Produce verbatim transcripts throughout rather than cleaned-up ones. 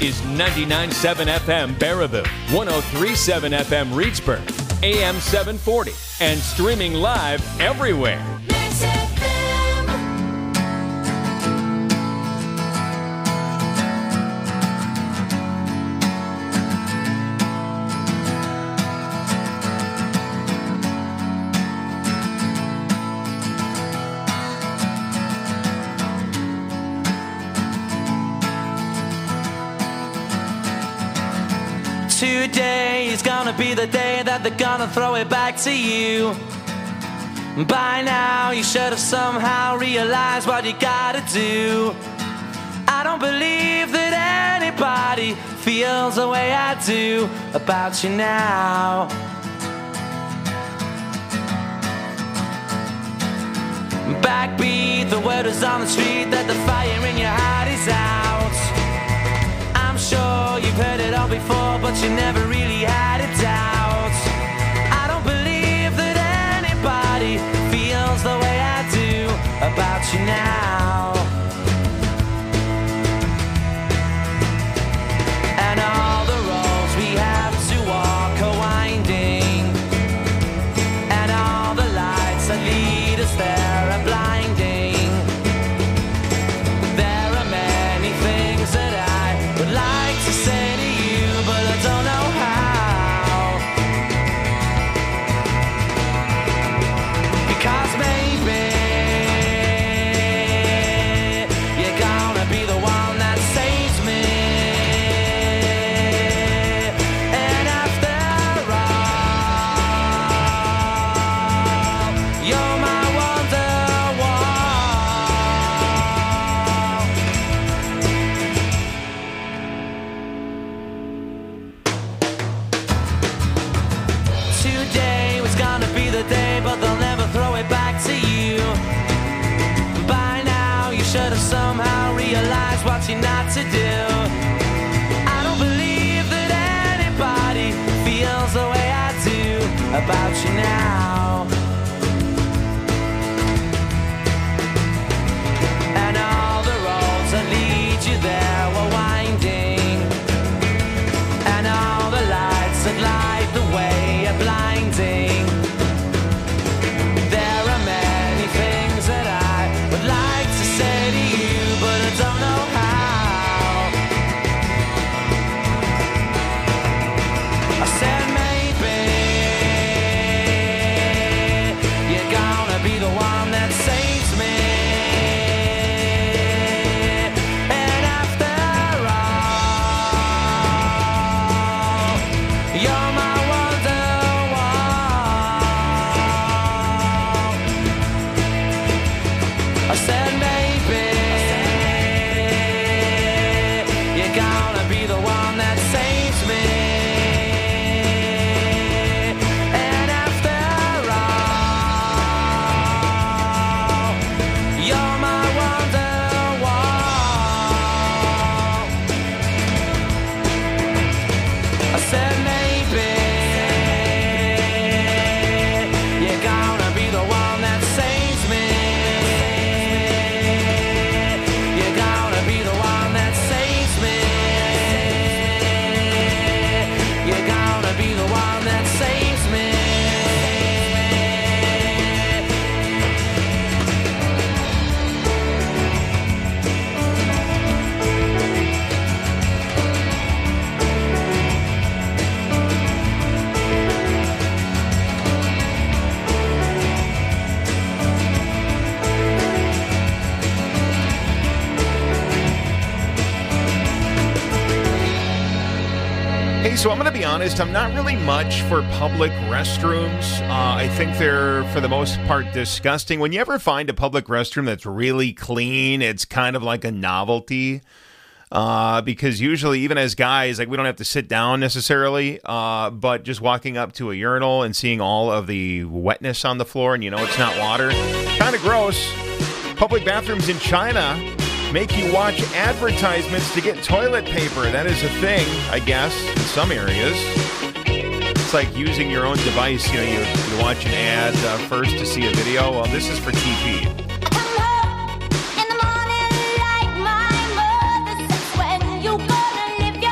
is ninety-nine point seven F M Baraboo, one oh three point seven F M Reedsburg, A M seven forty, and streaming live everywhere. Today is gonna be the day that they're gonna throw it back to you. By now you should have somehow realized what you gotta do. I don't believe that anybody feels the way I do about you now. Backbeat, the word is on the street that the fire in your heart is out. I'm sure you've heard it all before, but you never really had a doubt. I don't believe that anybody feels the way I do about you now. And all the roads we have to walk are winding, and all the lights that lead us there are blinding. There are many things that I would like to say to you, but I don't know how. Because maybe you're gonna be the one that saves me. And after all, you're my Today was gonna be the day, but they'll never throw it back to you. By now you should have somehow realized what you're not to do. I don't believe that anybody feels the way I do about you now. And all the roads that lead you there were winding, and all the lights that light the way are blinding. There are many things that I would like to say to you, but I don't know how. I said maybe you're gonna be the one that saves me. And after all, you're my I said maybe you're gonna be the one that saves me. And after all, you're my Wonderwall. I said maybe you're gonna be the one that saves me. So I'm going to be honest, I'm not really much for public restrooms. Uh, I think they're, for the most part, disgusting. When you ever find a public restroom that's really clean, it's kind of like a novelty. Uh, because usually, even as guys, like we don't have to sit down necessarily, uh, but just walking up to a urinal and seeing all of the wetness on the floor and you know it's not water, kind of gross. Public bathrooms in China make you watch advertisements to get toilet paper. That is a thing, I guess, in some areas. It's like using your own device. You know, you, you watch an ad uh, first to see a video. Well, this is for T P. In the morning, like my mother says, when you gonna live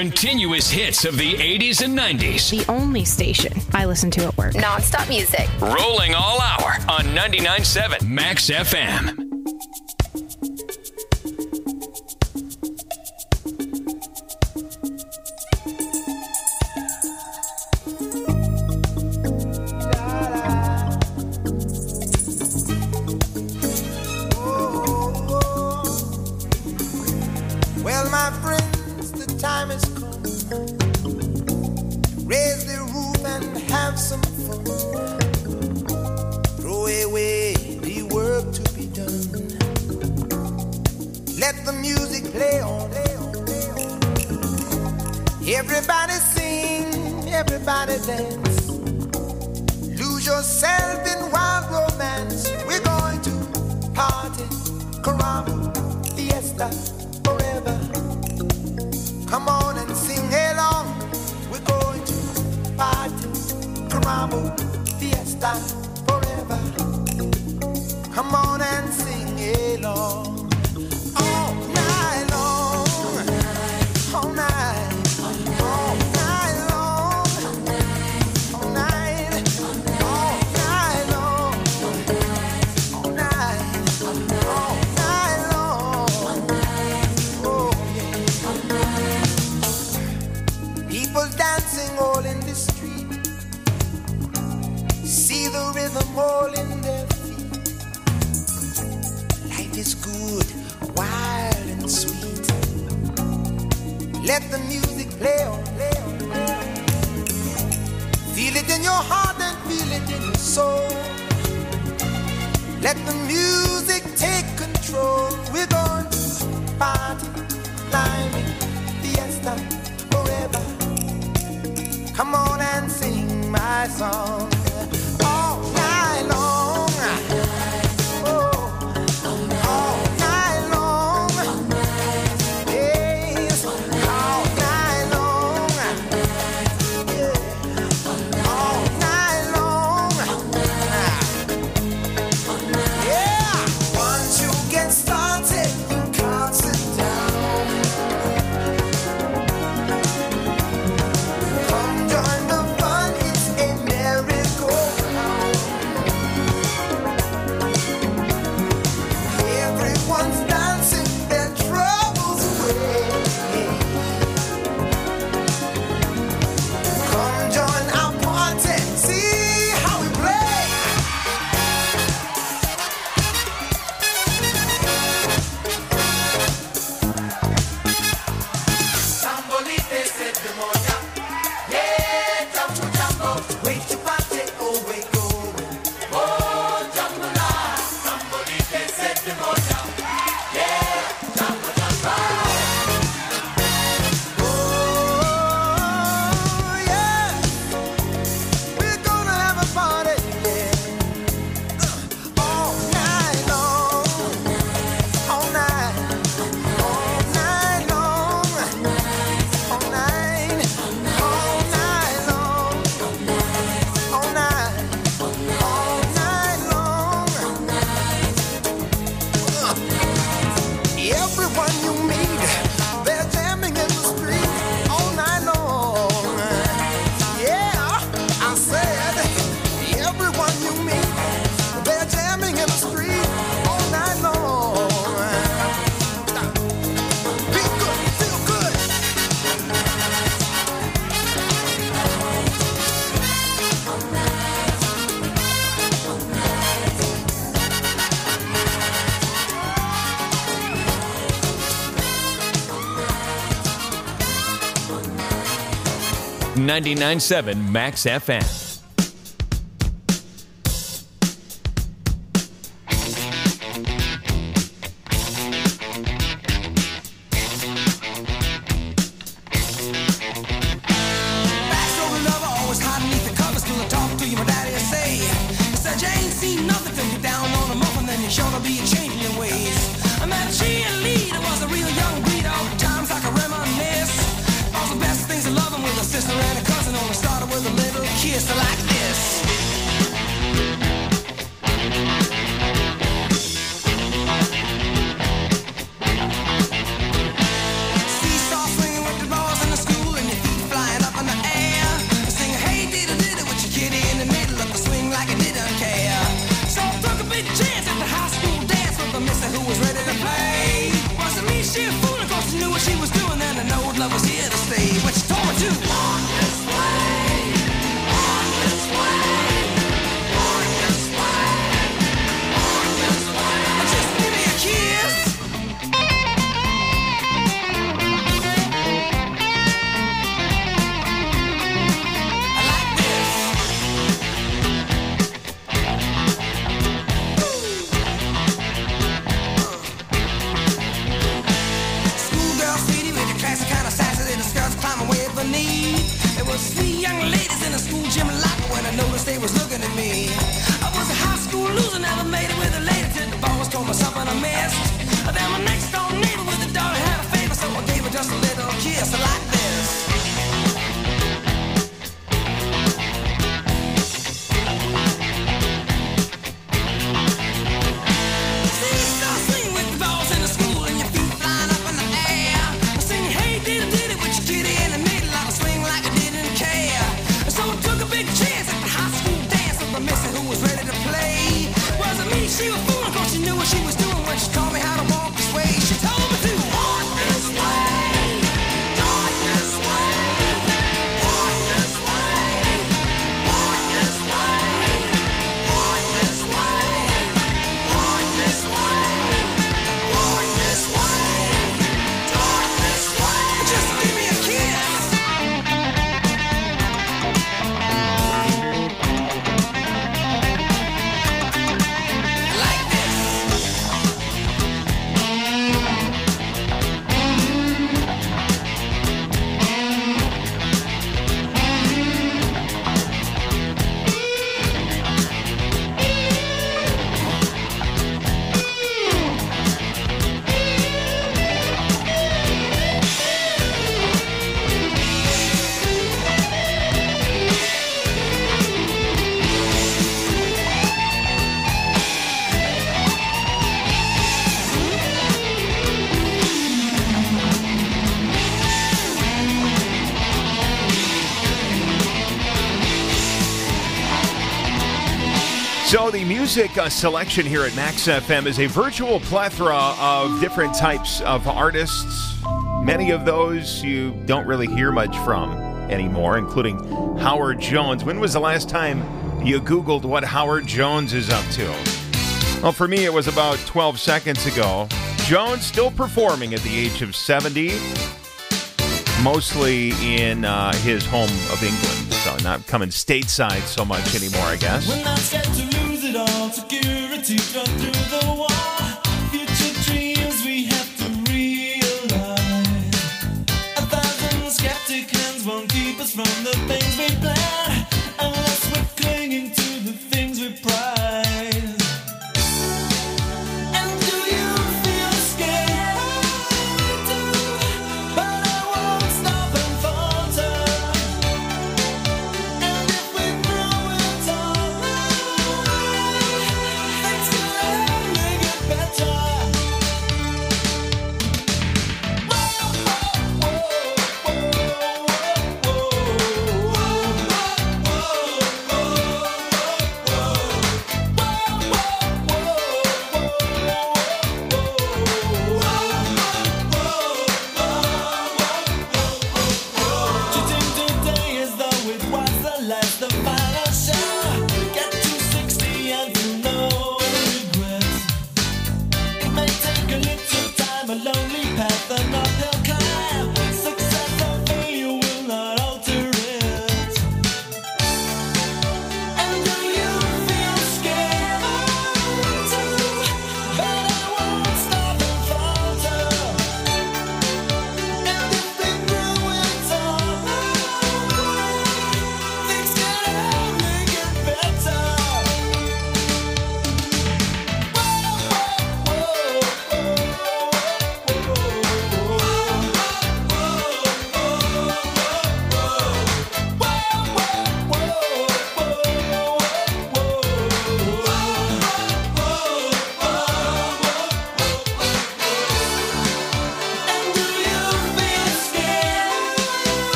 Continuous hits of the eighties and nineties. The only station I listen to at work. Non-stop music. Rolling all hour on ninety-nine point seven Max F M. Well, my friends, the time has come. Raise the roof and have some fun. Throw away the work to be done. Let the music play on. Everybody sing, everybody dance. Lose yourself in wild romance. We're going to party, caramba, fiesta, forever. Come on and sing along. We're going to party, caramba, fiesta, forever. Come on and sing along. All night long, all night, all night long, all night, all night long, all night, all night long. Oh yeah. People dancing all in the street. See the rhythm all in their feet. Life is good, wild and sweet. Let the music play on, play on, play on. Feel it in your heart and feel it in your soul. Let the music take control. We're going to party, climbing, fiesta, forever. Come on and sing my song. All night long. Oh, all night long. Yes, all night long. Yeah, all night long. Yeah, once you get started, you can't sit down. Come join the fun, it's a merry-go-round. Everyone's dancing their troubles away. Come join our party, see how we play. Tambolite se demoya, yeah, jambo jambo, wait to party, oh wait going, oh jambo la, tambolite se demoya, yeah, jambo jambo, oh yeah, we're gonna have a party, yeah, all night long, all night, all night long. All night, all night long, all night, all night long. Everyone you meet, they're jamming in the street all night long. Yeah, I said, everyone you meet, they're jamming in the street all night long. Be good, feel good. ninety-nine point seven Max F M. Back over lover, always hiding beneath the covers till I talk to you, my daddy will say. He said you ain't seen nothing till you're down on a muffin, then you're sure to be a change in your ways. I met a cheerleader, was a real young breed, all the times I can reminisce. All the best things of loving with a sister and a cousin, only started with a little kiss like this. Seesaw swinging with the balls in the school. me. I was a high school loser, never made it with a lady till the boss told me something I missed. Then my next door neighbor with a daughter had a favor, so I gave her just a little kiss like this. She was fooling 'cause she knew what she was doing when she taught me how to walk this way. She told me to walk this way, walk this way, walk this way, walk this way, walk this way, walk this way, walk this way, walk this way. Just give me a kiss. So the music uh, selection here at Max F M is a virtual plethora of different types of artists. Many of those you don't really hear much from anymore, including Howard Jones. When was the last time you Googled what Howard Jones is up to? Well, for me, it was about twelve seconds ago. Jones still performing at the age of seventy, mostly in uh, his home of England. So not coming stateside so much anymore, I guess. We're not scared to lose it all. Security got through the wall. Future dreams we have to realize. A thousand skeptic hands won't keep us from the things we plan, unless we're clinging to the things we prize. And do you feel scared? But I won't stop and falter. And if we throw it all away, things will only get better.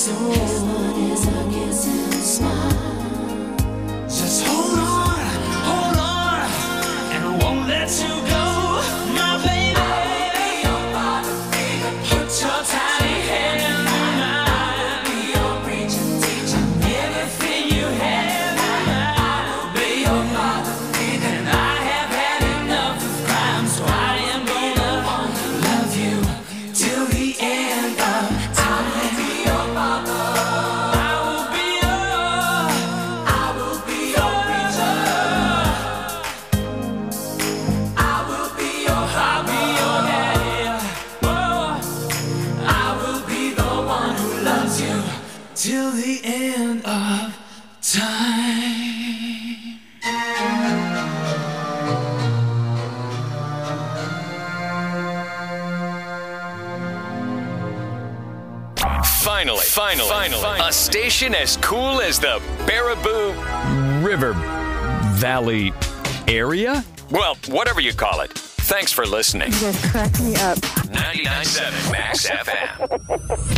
Just hold on, hold on, and I won't let you go, my baby. Put your tiny hand in mine. Everything you have, I'll be your father. And I have had enough of crime, so I am gonna love you till the end of time. I'll be your father. I will be your, I will be your preacher. I will be your, I'll be your daddy. Oh, I will be the one who loves you till the end of time. Finally, finally, finally, a station as cool as the Baraboo River Valley area? Well, whatever you call it. Thanks for listening. You guys crack me up. ninety-nine point seven Max F M.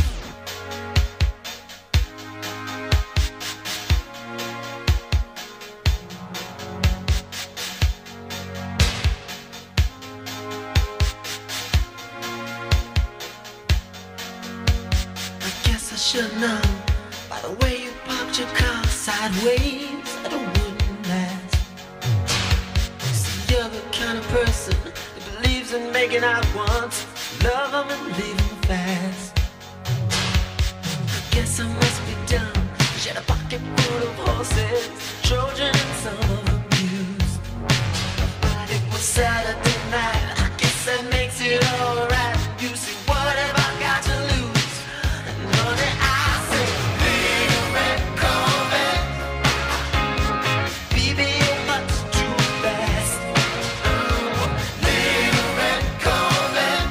I guess I should know by the way you parked your car sideways that it wouldn't last. See, you're the kind of person that believes in making out once, love them and leave them fast. I guess I must be dumb. She had a pocket full of horses, Trojan and some of them used. But it was Saturday night. I guess that makes it alright. You see, what have I got to lose? Honey, I say, little red Corvette. Baby, you're much too fast. Little red Corvette.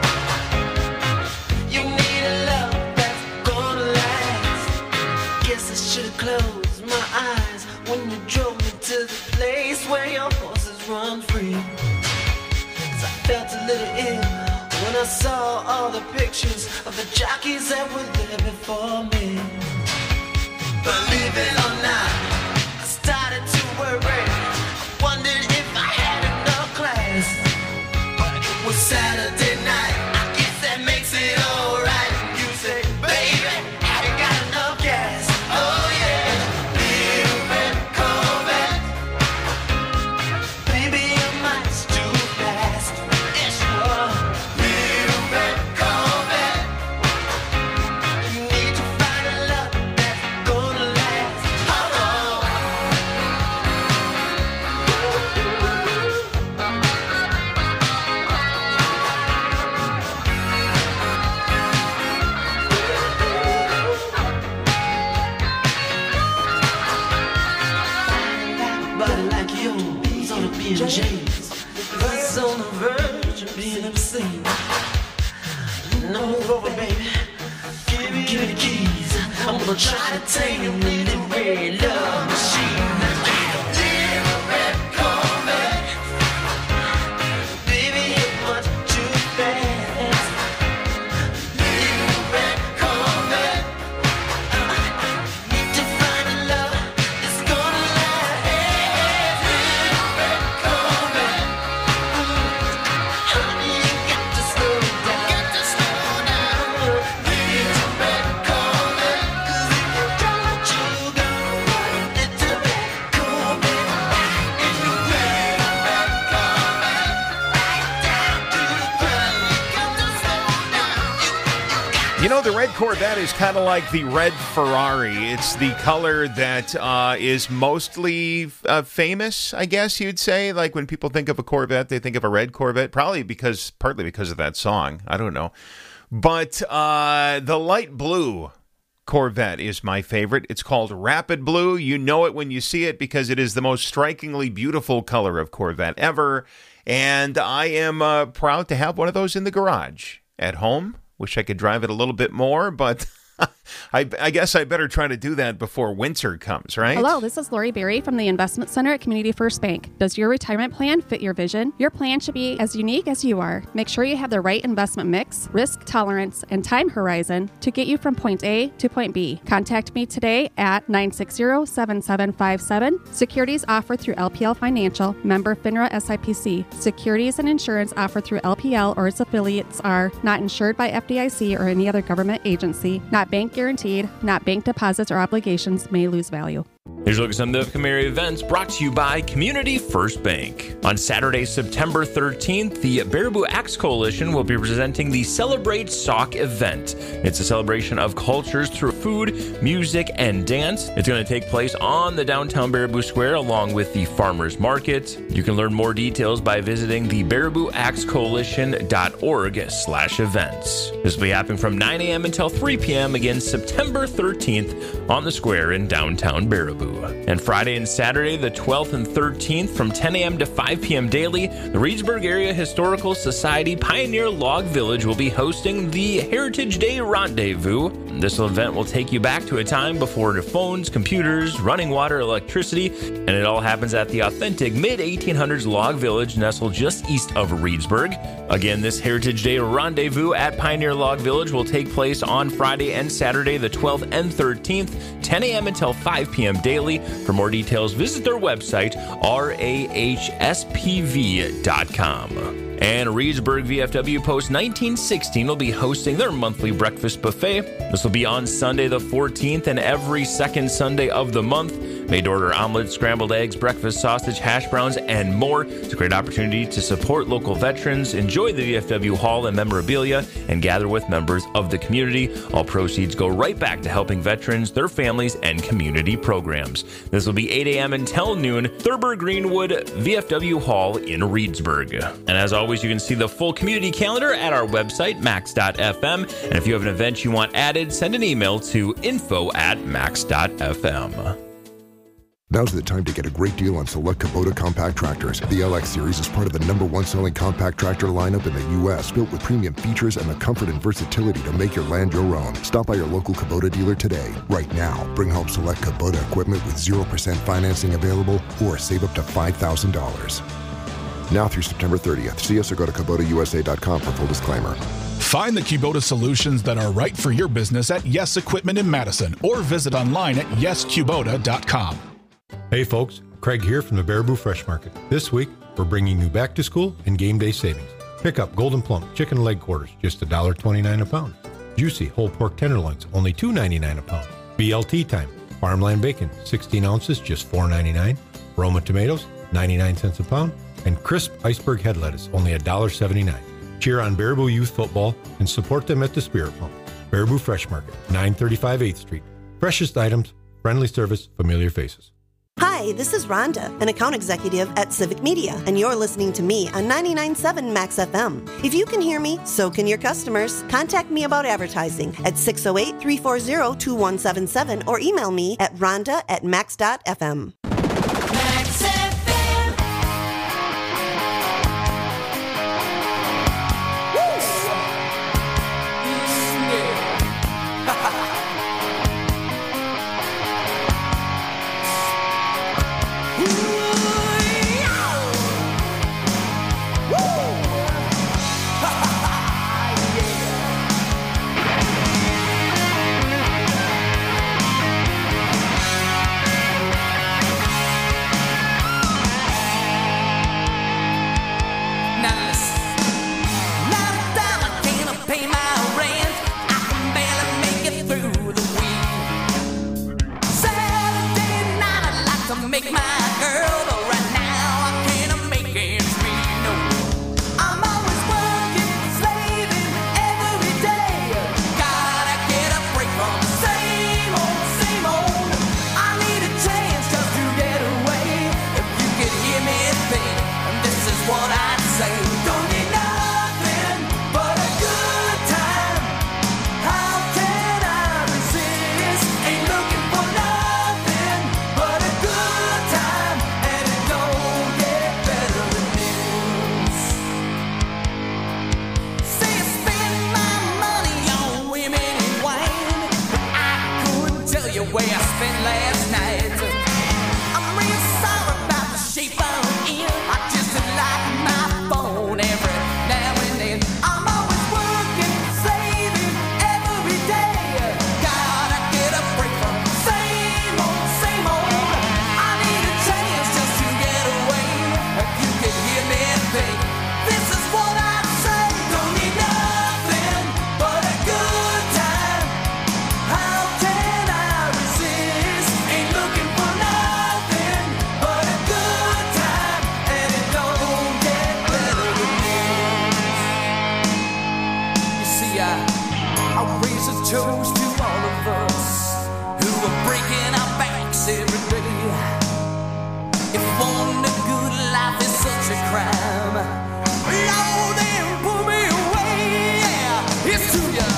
You need a love that's gonna last. Guess I should've closed my eyes when you drove me to the place where your horses run free. 'Cause I felt a little ill when I saw all the pictures of the jockeys that were there before me. Believe it or not, I started to worry. I wondered if I had enough class. But it was Saturday night. I guess that makes it alright. You say, baby, have you got enough gas? Oh yeah, little red Corvette. Baby, you're much too fast. Yes, you are. Little red Corvette. You need to find a love that's gonna last. Hold on. Body like yours on a B and J's. It's on the verge of being obscene. No, move over, baby. Give me, give me the keys. I'm gonna try to tame you with the red love machine. Little red Corvette. Baby, you're much too fast. Little red Corvette. Need to find a love that's gonna last. Little red Corvette. Honey, you got to slow down. Got to slow down. Little red Corvette. 'Cause if you don't, you go. Little red Corvette. In the red, red Corvette. Right down to the ground. You got to slow down. You, you got You know, the red Corvette is kind of like the red Ferrari. It's the color that uh, is mostly uh, famous, I guess you'd say. Like when people think of a Corvette, they think of a red Corvette, probably because, partly because of that song. I don't know. But uh, the light blue Corvette is my favorite. It's called Rapid Blue. You know it when you see it because it is the most strikingly beautiful color of Corvette ever. And I am uh, proud to have one of those in the garage at home. Wish I could drive it a little bit more, but I, I guess I better try to do that before winter comes, right? Hello, this is Lori Berry from the Investment Center at Community First Bank. Does your retirement plan fit your vision? Your plan should be as unique as you are. Make sure you have the right investment mix, risk tolerance, and time horizon to get you from point A to point B. Contact me today at nine six zero, seven seven five seven. Securities offered through L P L Financial, member FINRA S I P C. Securities and insurance offered through L P L or its affiliates are not insured by F D I C or any other government agency, not bank guaranteed, not bank deposits or obligations may lose value. Here's a look at some of the upcoming area events brought to you by Community First Bank. On Saturday, September thirteenth, the Baraboo Axe Coalition will be presenting the Celebrate Sauk event. It's a celebration of cultures through food, music, and dance. It's going to take place on the downtown Baraboo Square along with the Farmers Market. You can learn more details by visiting the baraboo axe coalition dot org slash events. This will be happening from nine a.m. until three p.m. again September thirteenth on the square in downtown Baraboo. And Friday and Saturday, the twelfth and thirteenth, from ten a.m. to five p.m. daily, the Reedsburg Area Historical Society Pioneer Log Village will be hosting the Heritage Day Rendezvous. This event will take you back to a time before phones, computers, running water, electricity, and it all happens at the authentic mid eighteen hundreds log village nestled just east of Reedsburg. Again, this Heritage Day Rendezvous at Pioneer Log Village will take place on Friday and Saturday, the twelfth and thirteenth, ten a.m. until five p.m. daily. For more details, visit their website, R A H S P V dot com. And Reedsburg V F W Post nineteen sixteen will be hosting their monthly breakfast buffet. This will be on Sunday the fourteenth and every second Sunday of the month. Made to order omelets, scrambled eggs, breakfast sausage, hash browns, and more. It's a great opportunity to support local veterans, enjoy the V F W Hall and memorabilia, and gather with members of the community. All proceeds go right back to helping veterans, their families, and community programs. This will be eight a.m. until noon, Thurber Greenwood V F W Hall in Reedsburg. And as always, you can see the full community calendar at our website, max dot f m. And if you have an event you want added, send an email to info at max dot f m. Now's the time to get a great deal on select Kubota compact tractors. The L X Series is part of the number one selling compact tractor lineup in the U S, built with premium features and the comfort and versatility to make your land your own. Stop by your local Kubota dealer today. Right now, bring home select Kubota equipment with zero percent financing available or save up to five thousand dollars. Now through September thirtieth. See us or go to Kubota U S A dot com for full disclaimer. Find the Kubota solutions that are right for your business at Yes Equipment in Madison or visit online at yes kubota dot com. Hey folks, Craig here from the Baraboo Fresh Market. This week, we're bringing you back to school and game day savings. Pick up Golden Plump chicken leg quarters, just one dollar and twenty-nine cents a pound. Juicy whole pork tenderloins, only two dollars and ninety-nine cents a pound. B L T time, farmland bacon, sixteen ounces, just four dollars and ninety-nine cents. Roma tomatoes, ninety-nine cents a pound. And crisp iceberg head lettuce, only one dollar and seventy-nine cents. Cheer on Baraboo Youth Football and support them at the Spirit Pump. Baraboo Fresh Market, nine thirty-five eighth Street. Freshest items, friendly service, familiar faces. Hi, this is Rhonda, an account executive at Civic Media, and you're listening to me on ninety-nine point seven Max F M. If you can hear me, so can your customers. Contact me about advertising at six oh eight, three four zero, two one seven seven or email me at rhonda at max dot f m. Max F M. toast to all of us who are breaking our backs every day. If wanting a good life is such a crime, Lord, then pull me away. Yeah, it's to you.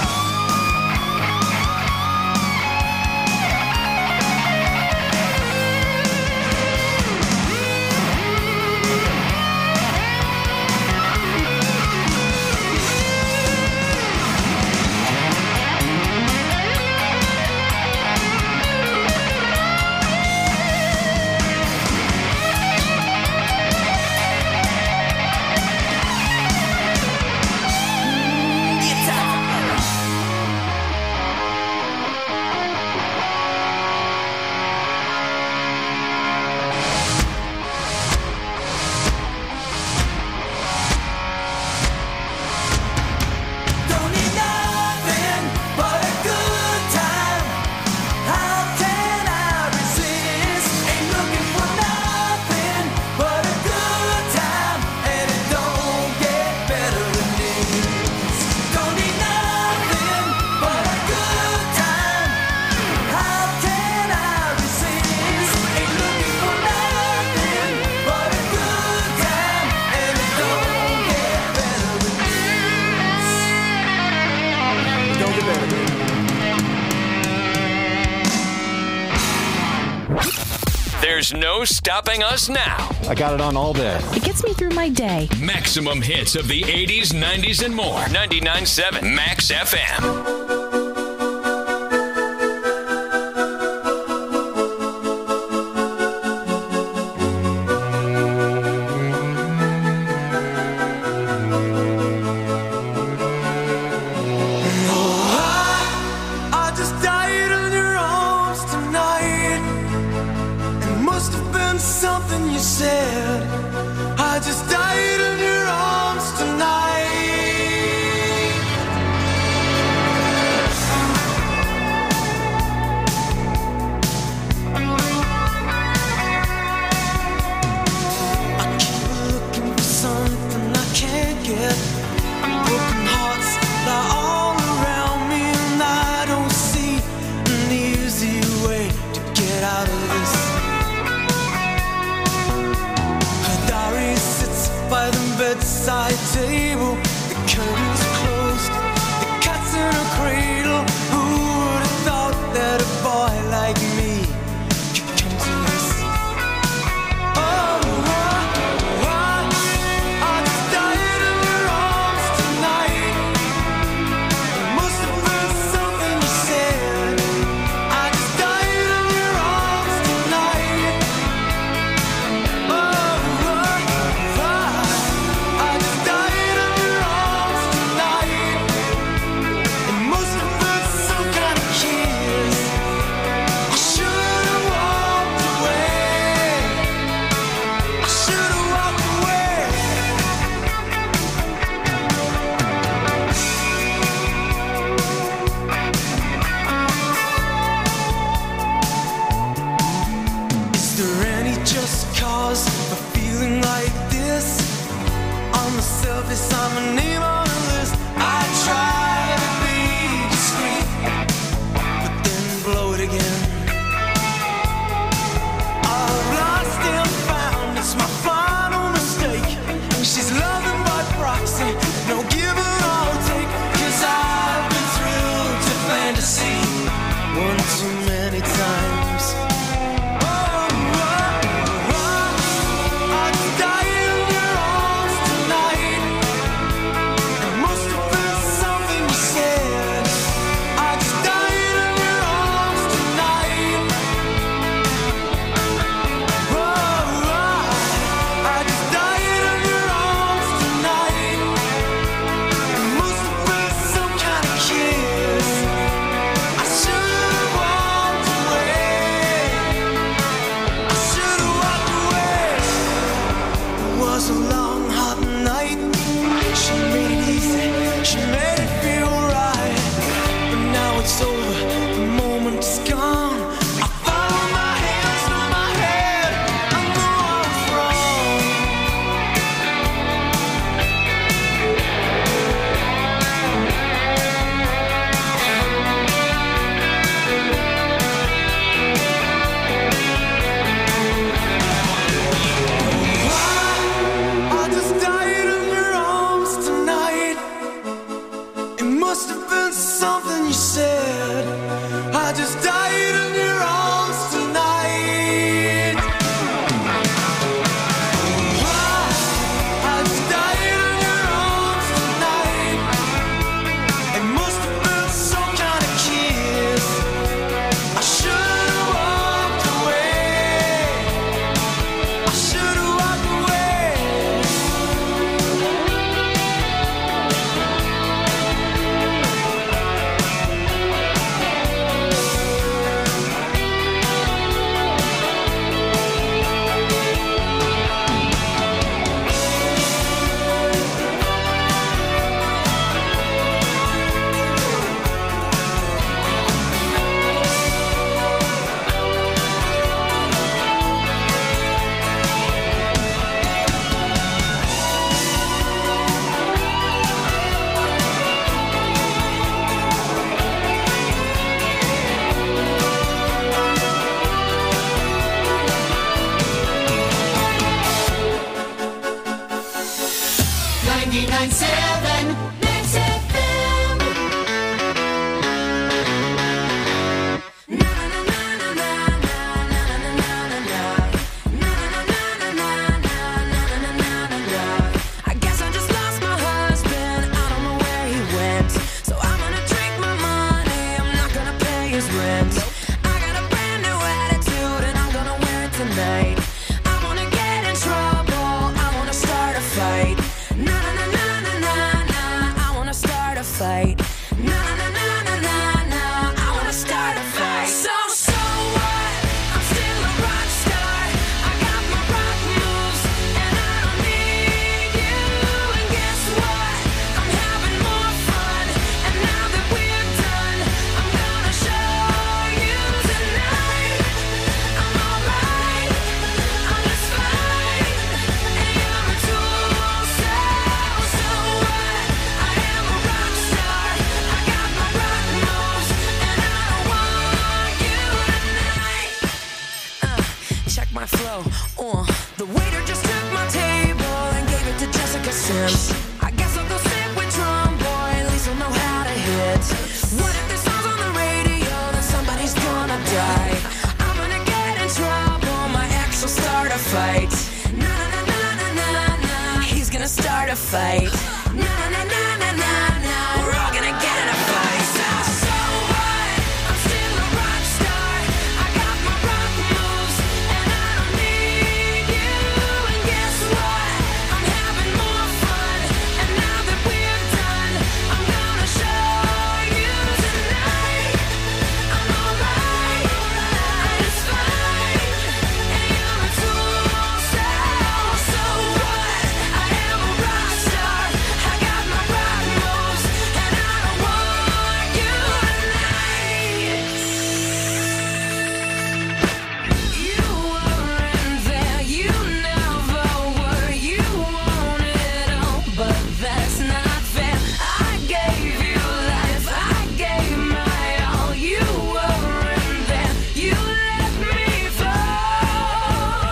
There's no stopping us now. I got it on all day. It gets me through my day. Maximum hits of the eighties, nineties, and more. ninety-nine point seven Max F M. ninety-nine point seven Max F M. I guess I just lost my husband. I don't know where he went. So I'm gonna drink my money. I'm not gonna pay his rent. I got a brand new attitude and I'm gonna wear it tonight. I wanna get in trouble. I wanna start a fight. Na na na na na na na. I wanna start a fight. Na na na na na na. I wanna start a fight. So so what? I'm still a rock star. I got my rock moves and I don't need you. And guess what? I'm having more fun. And now that we're done, I'm gonna show you tonight. I'm alright. I'm just fine. And you're a tool. So so what? I am a rock star. I got my rock moves and I don't want you tonight. Uh, check my flow. Uh, the waiter just took my table and gave it to Jessica Sims. I guess I'll go sit with Drum Boy. At least I'll know how to hit. What if this song's on the radio? Then somebody's gonna die. I'm gonna get in trouble. My ex will start a fight. Na na na na na na. He's gonna start a fight. Na na na na na na. We're all gonna get in a fight. So so what? I'm still a rock star. I got my rock moves and I don't need you. And guess what? I'm having more fun. And now that we're done, I'm gonna show you tonight. I'm alright. I'm just fine. And you're a tool. So so what? I am a rock star. I got my rock moves and I don't want you tonight. You weren't there, you never were. You want it all, but that's not fair. I gave you life, I gave my all. You weren't there, you let me fall.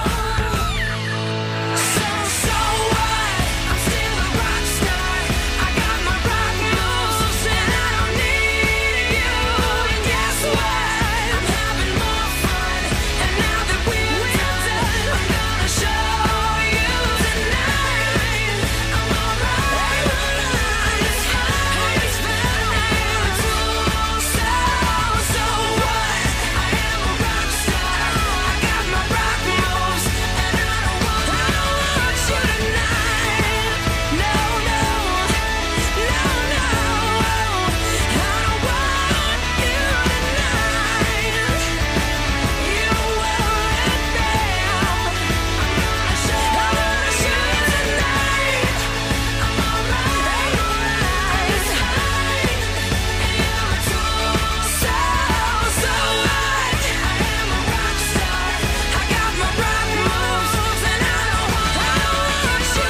So so what? I'm still a rock star. I got my rock moves and I don't need you. And guess what? I'm having more fun. And now that we're done, I'm gonna show you tonight. I'm alright. I'm just fine. It's fine. So so what? I am a rock star. I got my rock moves and I don't want, I don't want you tonight. No no no no. I don't want you tonight. You weren't there. I'm gonna show you tonight. I'm alright. It's fine. And you're a tool. So so what? I am a rock star. I got my rock moves and I don't want, I don't want you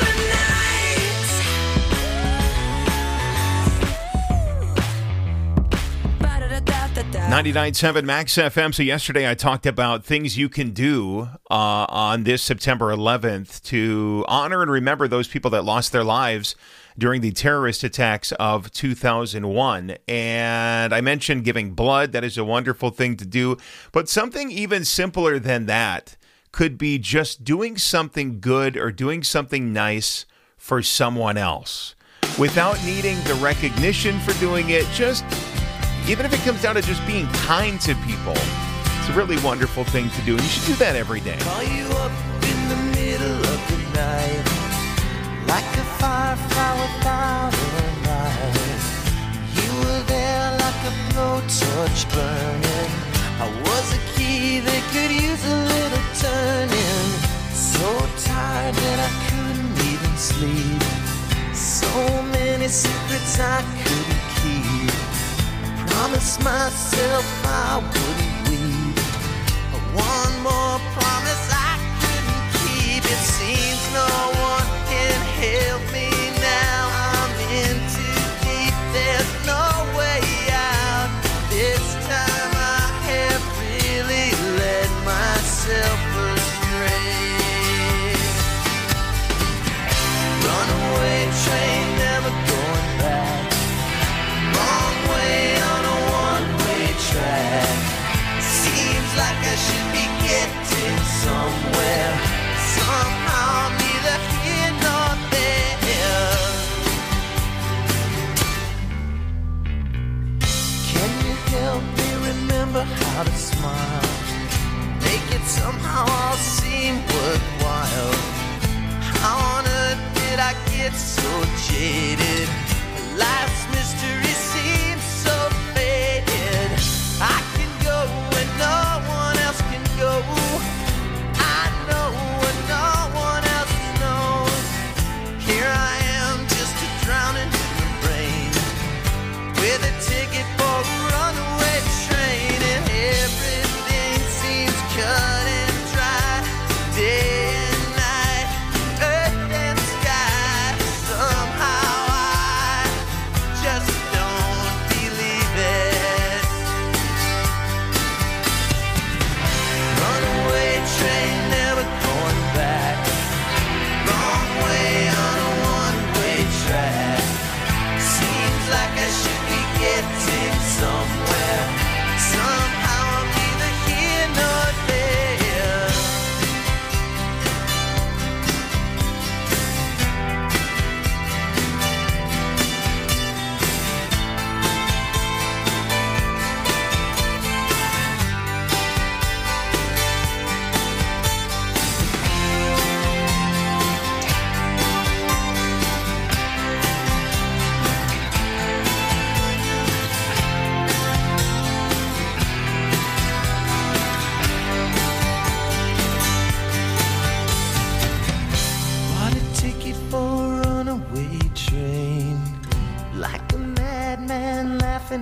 tonight. Ba-da-da-da-da-da. ninety-nine point seven Max F M. So yesterday I talked about things you can do uh, on this September eleventh to honor and remember those people that lost their lives during the terrorist attacks of two thousand one. And I mentioned giving blood. That is a wonderful thing to do. But something even simpler than that could be just doing something good or doing something nice for someone else without needing the recognition for doing it. Just even if it comes down to just being kind to people, it's a really wonderful thing to do. And you should do that every day. Call you up in the middle of the night, like a firefly without a light. You were there like a blowtorch burning. I was a key that could use a little turning. So tired that I couldn't even sleep. So many secrets I couldn't keep. Promised myself I wouldn't weep. One more promise I couldn't keep. It seems no one can help me now. I'm in too deep. There's no way out. This time I have really led myself astray. Runaway train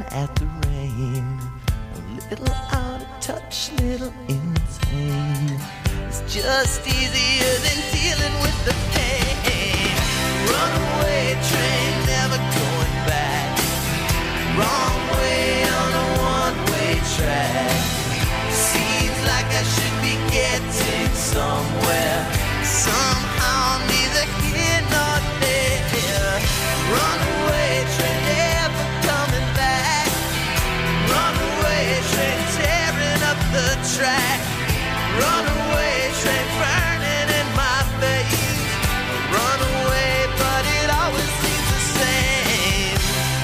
at the rain. A little out of touch, little insane. It's just easier than dealing with the pain. Runaway train, never going back. Wrong way on a one-way track. Seems like I should be getting somewhere. Somehow I'm neither here nor there. Runaway train, never coming back. Runaway train, tearing up the track. Runaway train, burning in my face. Runaway, but it always seems the same.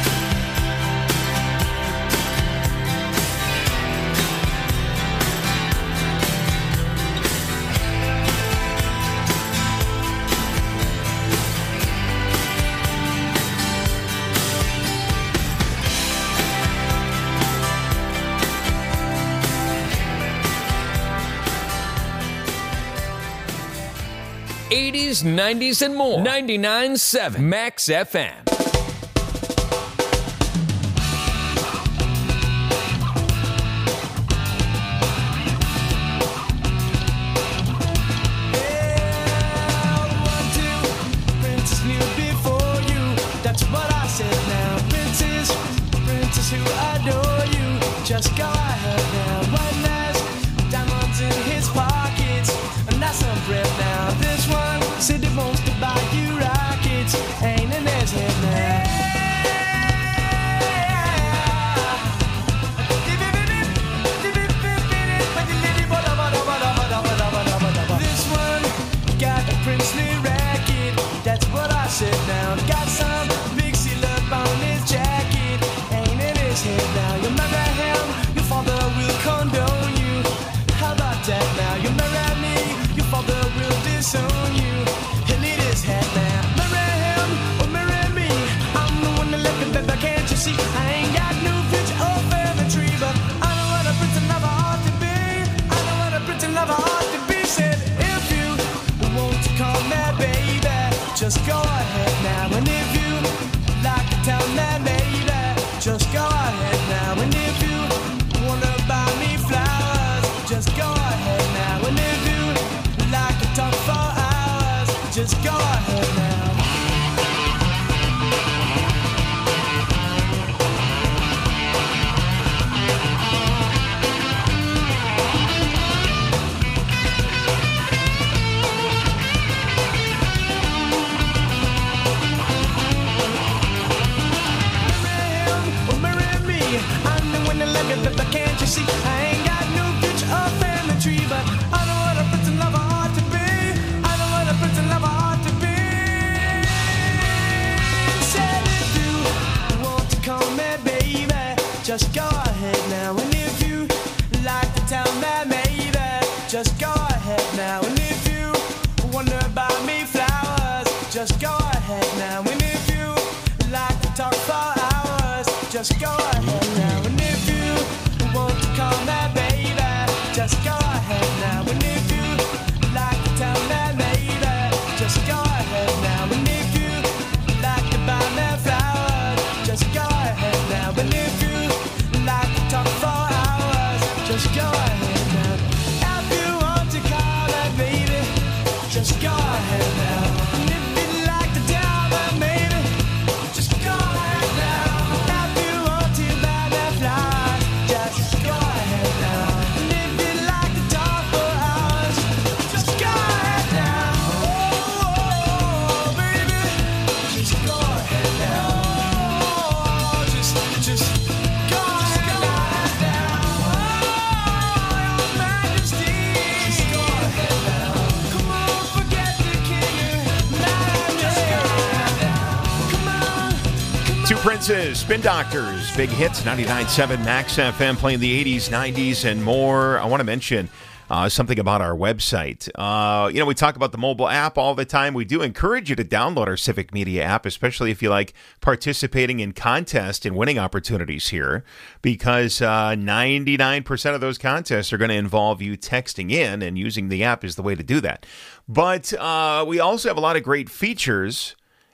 eighties, nineties, and more. ninety-nine point seven Max F M. Princess knew before you. That's what I said now. Princess, princess who adore you. Just go ahead now. One last diamonds in his pockets. And that's some bread now. This one said he wants to buy you rockets. Ain't in his head now. This one got a princely racket. That's what I said now. Got some big seal up on his jacket. Ain't in his head now. You marry him, your father will condone you. How about that now? You marry me, your father will disown you. He'll eat his head now. Marry him or marry me. I'm the one that left it, baby, can't you see? I ain't got no future or family tree, but I know what a prince and lover ought to be. I know what a prince and lover ought to be. Said if you want to call me baby, just go ahead now. And if you like to tell me baby, just go ahead now. And if you wanna buy me flowers, just go ahead now. And if you like to talk for hours, just go ahead now. Can't you see? I ain't got no future or family tree, but I know what a prince and lover ought to be. I know what a prince and lover ought to be. Said if you want to call me baby, just go ahead now. And if you like to tell me maybe, just go ahead now. And if you wanna buy me flowers, just go ahead now. And if you like to talk for hours, just go ahead now. And if you want to call me baby, just go ahead now. And if you like to tell me maybe, just go ahead now. And if you like to buy me flowers, just go ahead now. And if you like to talk for hours, just go ahead now. If you want to call me baby, just go ahead now. And if you like to tell me maybe, just go ahead now. If you want to buy me flowers, just go ahead now. And if you like to talk for hours, just go ahead now. Oh, baby, just go ahead now. Oh, just, just go ahead now. Oh, your majesty, just go ahead now. Come on, forget the king. Just go ahead now. Come on. Two Princes, Spin Doctors, big hits, ninety-nine point seven Max F M, playing the eighties, nineties, and more. I want to mention uh, something about our website. Uh, you know, we talk about the mobile app all the time. We do encourage you to download our Civic Media app, especially if you like participating in contests and winning opportunities here, because uh, ninety-nine percent of those contests are going to involve you texting in, and using the app is the way to do that. But uh, we also have a lot of great features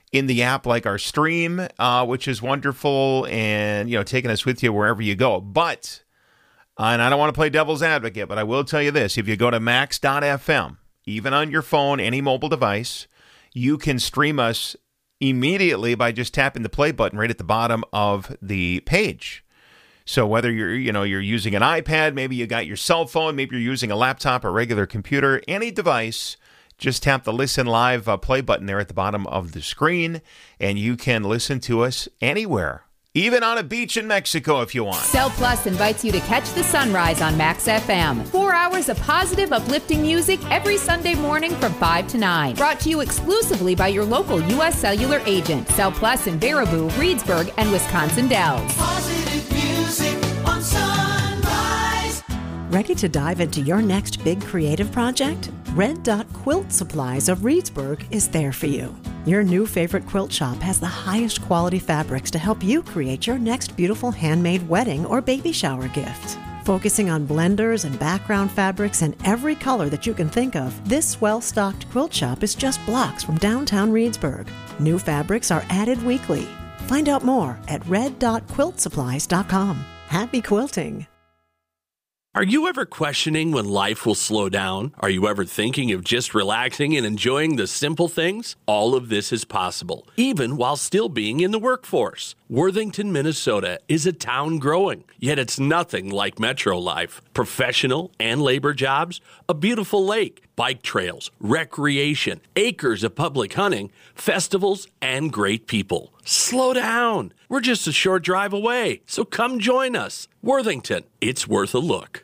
in the app, like our stream, uh, which is wonderful, and, you know, taking us with you wherever you go. But, and I don't want to play devil's advocate, but I will tell you this. If you go to max dot f m, even on your phone, any mobile device, you can stream us immediately by just tapping the play button right at the bottom of the page. So whether you're, you know, you're using an iPad, maybe you got your cell phone, maybe you're using a laptop, a regular computer, any device, just tap the Listen Live uh, play button there at the bottom of the screen, and you can listen to us anywhere, even on a beach in Mexico if you want. Cell Plus invites you to catch the sunrise on Max F M. Four hours of positive, uplifting music every Sunday morning from five to nine. Brought to you exclusively by your local U S Cellular agent. Cell Plus in Baraboo, Reedsburg, and Wisconsin Dells. Positive music on Sunrise. Ready to dive into your next big creative project? Red Dot Quilt Supplies of Reedsburg is there for you. Your new favorite quilt shop has the highest quality fabrics to help you create your next beautiful handmade wedding or baby shower gift. Focusing on blenders and background fabrics in every color that you can think of, this well-stocked quilt shop is just blocks from downtown Reedsburg. New fabrics are added weekly. Find out more at red dot quilt supplies dot com. Happy quilting! Are you ever questioning when life will slow down? Are you ever thinking of just relaxing and enjoying the simple things? All of this is possible, even while still being in the workforce. Worthington, Minnesota is a town growing, yet it's nothing like metro life. Professional and labor jobs, a beautiful lake, bike trails, recreation, acres of public hunting, festivals, and great people. Slow down. We're just a short drive away, so come join us. Worthington, it's worth a look.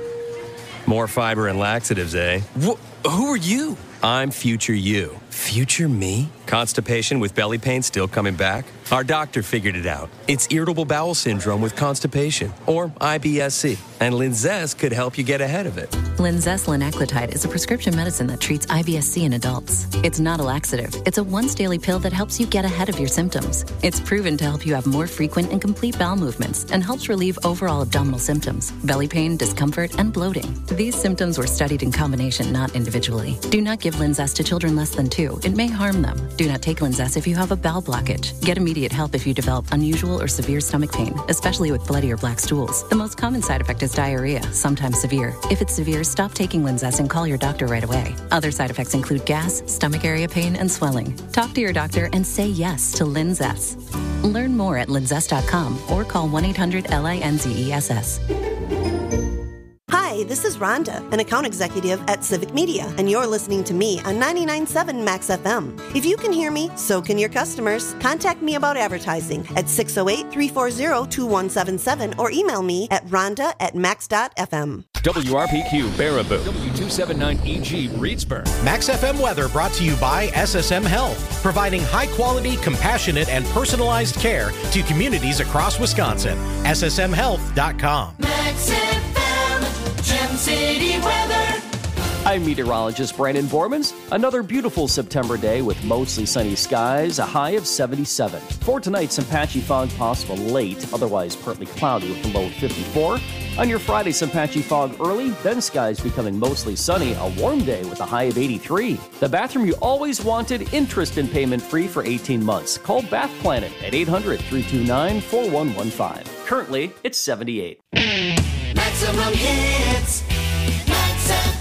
More fiber and laxatives, eh? Wh- who are you? I'm future you. Future me? Constipation with belly pain still coming back? Our doctor figured it out. It's irritable bowel syndrome with constipation, or I B S C, and Linzess could help you get ahead of it. Linzess linaclotide is a prescription medicine that treats I B S C in adults. It's not a laxative. It's a once-daily pill that helps you get ahead of your symptoms. It's proven to help you have more frequent and complete bowel movements and helps relieve overall abdominal symptoms, belly pain, discomfort, and bloating. These symptoms were studied in combination, not individually. Do not give Linzess to children less than two. It may harm them. Do not take Linzess if you have a bowel blockage. Get immediate help if you develop unusual or severe stomach pain, especially with bloody or black stools. The most common side effect is diarrhea, sometimes severe. If it's severe, stop taking Linzess and call your doctor right away. Other side effects include gas, stomach area pain, and swelling. Talk to your doctor and say yes to Linzess. Learn more at linzess dot com or call one eight hundred L I N Z E S S. Hi, this is Rhonda, an account executive at Civic Media, and you're listening to me on ninety-nine point seven Max F M. If you can hear me, so can your customers. Contact me about advertising at six oh eight, three four zero, two one seven seven or email me at rhonda at max dot f m. W R P Q Baraboo, W two seventy-nine E G Reedsburg. Max F M weather brought to you by S S M Health, providing high-quality, compassionate, and personalized care to communities across Wisconsin. S S M health dot com. Max F M, Gem City weather. I'm meteorologist Brandon Bormans. Another beautiful September day with mostly sunny skies, a high of seventy-seven. For tonight, some patchy fog possible late, otherwise partly cloudy with a low of fifty-four. On your Friday, some patchy fog early, then skies becoming mostly sunny, a warm day with a high of eighty-three. The bathroom you always wanted, interest and payment free for eighteen months. Call Bath Planet at eight hundred, three two nine, four one one five. Currently, it's seventy-eight. Maximum hits. Max F M.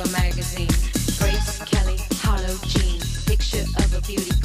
of a magazine. Grace Kelly, Harlow Jean, picture of a beauty